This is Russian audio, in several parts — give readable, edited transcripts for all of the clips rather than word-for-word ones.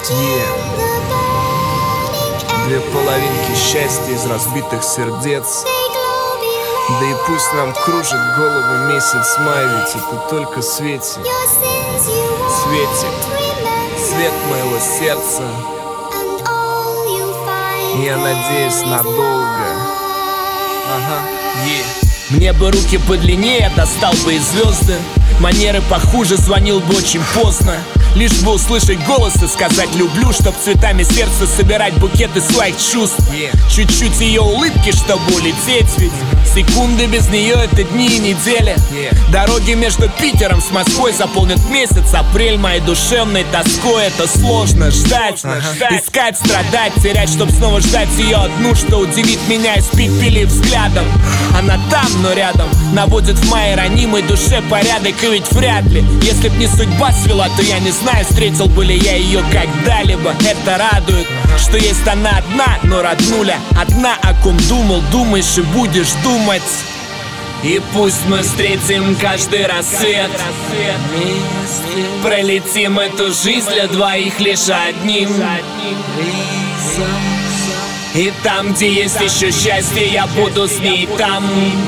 Две половинки счастья из разбитых сердец. Да и пусть нам кружит голову месяц май, ведь это только светит. Светит свет моего сердца. Я надеюсь надолго. Мне бы руки подлиннее, достал бы и звезды. Манеры похуже, звонил бы очень поздно. Лишь бы услышать голос и сказать люблю, чтоб цветами сердца собирать букеты своих чувств. Чуть-чуть ее улыбки, чтобы улететь, ведь секунды без нее это дни и недели. Дороги между Питером с Москвой заполнят месяц апрель моей душевной тоской. Это сложно ждать, искать, страдать, терять, чтоб снова ждать ее одну, что удивит меня и спит-пили взглядом. Она там, но рядом, наводит в моей ранимой душе порядок. И ведь вряд ли, если б не судьба свела, то я не знаю, встретил бы ли я ее когда-либо. Это радует, что есть она одна, но роднуля одна, о ком думал, думаешь и будешь думать. И пусть мы встретим каждый рассвет, пролетим эту жизнь для двоих лишь одним. И там, где есть еще счастье, я буду с ней там.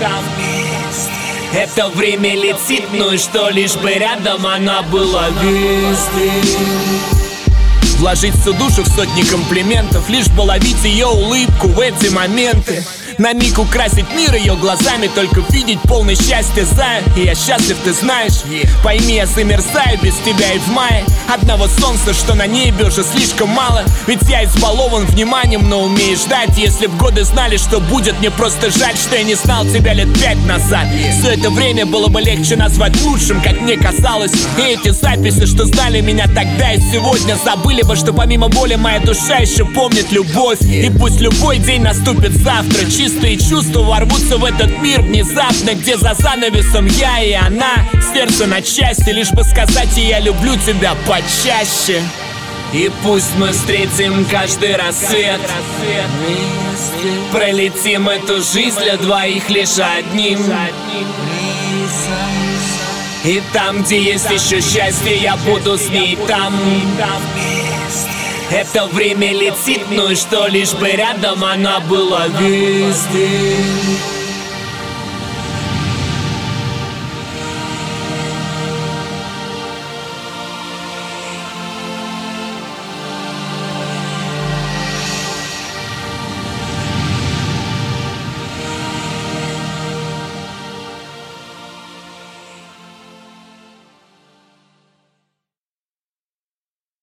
Это время летит, ну и что, лишь бы рядом она была везде. Вложить всю душу в сотни комплиментов, лишь бы ловить ее улыбку в эти моменты. На миг украсить мир ее глазами, только видеть полное счастье, зая. И я счастлив, ты знаешь. Пойми, я замерзаю без тебя и в мае. Одного солнца, что на небе, уже слишком мало. Ведь я избалован вниманием, но умею ждать. Если б годы знали, что будет, мне просто жаль, что я не знал тебя лет 5 назад. Все это время было бы легче назвать лучшим, как мне казалось. И эти записи, что знали меня тогда и сегодня, забыли бы, что помимо боли моя душа еще помнит любовь. И пусть любой день наступит завтра, чистые чувства ворвутся в этот мир внезапно, где за занавесом я и она, сердце на части, лишь бы сказать ей я люблю тебя почаще. И пусть мы встретим каждый рассвет, пролетим эту жизнь для двоих лишь одним. И там, где есть еще счастье, я буду с ней там. Это время летит, ну и что, лишь бы рядом она была везде.